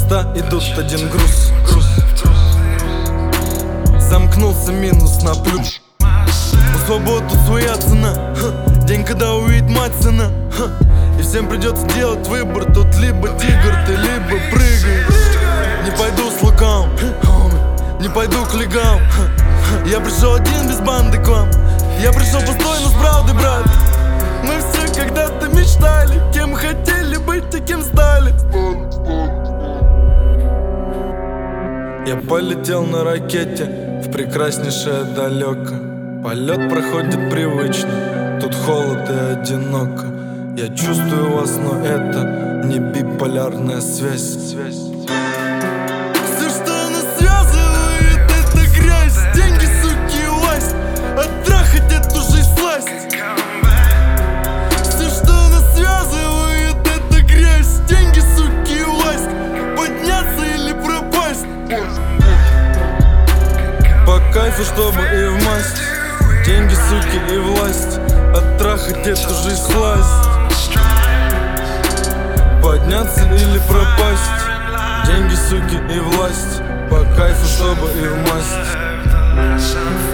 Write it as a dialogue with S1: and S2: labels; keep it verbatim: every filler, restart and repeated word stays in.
S1: моста идут один груз. Замкнулся минус на плюс. У свободы своя цена, день, когда увидит мать сына. И всем придется делать выбор. Тут либо тигр ты, либо прыгай. Не пойду с лукам, не пойду к легам. Я пришел один без банды к вам. Я пришел пустой, но с правдой, брат. Мы все когда-то мечтали, кем хотели быть и кем стали. Я полетел на ракете в прекраснейшее далеко. Полет проходит привычно, тут холод и одиноко. Я чувствую вас, но это не биполярная связь. Все, что нас связывает, это грязь, деньги, суки, и власть. Оттрахать эту жизнь сласть. Все, что нас связывает, это грязь, деньги, суки, и власть. Подняться или пропасть. По кайфу, чтобы и в масть. Деньги, суки, и власть. Оттрахать эту жизнь сласть. Подняться или пропасть. Деньги, суки, и власть. По кайфу, чтобы и в масть.